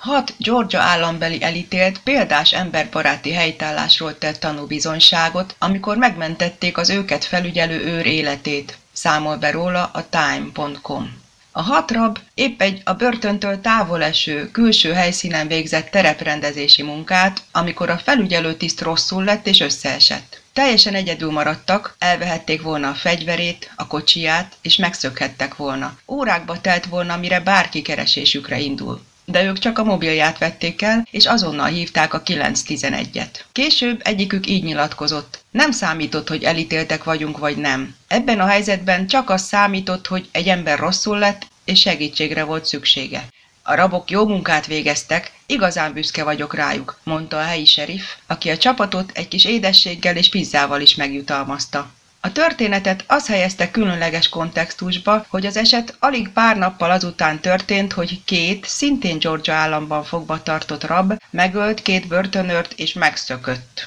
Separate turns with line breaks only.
6 Georgia állambeli elítélt példás emberbaráti helytállásról tett tanúbizonyságot, amikor megmentették az őket felügyelő őr életét, számol be róla a time.com. A 6 rab épp egy a börtöntől távol eső, külső helyszínen végzett tereprendezési munkát, amikor a felügyelőtiszt rosszul lett és összeesett. Teljesen egyedül maradtak, elvehették volna a fegyverét, a kocsiját, és megszökhettek volna. Órákba telt volna, mire bárki keresésükre indul. De ők csak a mobilját vették el, és azonnal hívták a 911-et. Később egyikük így nyilatkozott: nem számított, hogy elítéltek vagyunk vagy nem. Ebben a helyzetben csak az számított, hogy egy ember rosszul lett, és segítségre volt szüksége. A rabok jó munkát végeztek, igazán büszke vagyok rájuk, mondta a helyi seriff, aki a csapatot egy kis édességgel és pizzával is megjutalmazta. A történetet az helyezte különleges kontextusba, hogy az eset alig pár nappal azután történt, hogy 2 szintén Georgia államban fogva tartott rab megölt 2 börtönőrt és megszökött.